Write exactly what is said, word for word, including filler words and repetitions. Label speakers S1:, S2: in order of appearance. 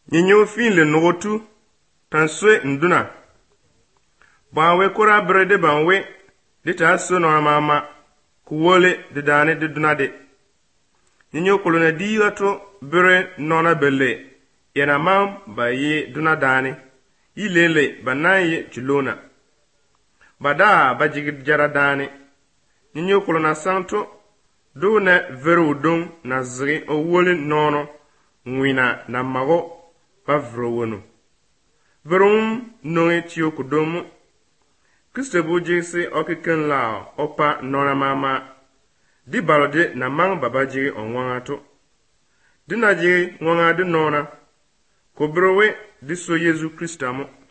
S1: Nyinyo fin le nogotu tanswe nduna. Banwe kura brede banwe di ta so no mama kuwole de dane de dunade. Nyinyo kolona di wato bere nona belle yana mam ba ye dunadane ilele banaye chulona. Bada ba jigid jara dane. Nyinyo kolona santo do na veru don na zri o wole nono ngwina na mago pa vrowono. Verum noe tiyo kudomu. Kristo bu jisi okiken lao opa nona mama. Di balode na mang baba jiri onwanga to. Di na jiri nwanga di nona. Kobrowe di so Yesu Kristo mo.